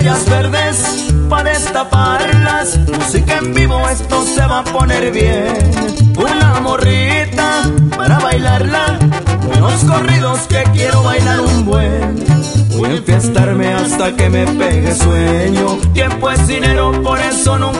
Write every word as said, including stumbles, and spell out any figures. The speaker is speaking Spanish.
botellas verdes para destaparlas. Música en vivo, esto se va a poner bien. Una morrita para bailarla, unos corridos que quiero bailar un buen. Voy a enfiestarme hasta que me pegue sueño. Tiempo es dinero, por eso nunca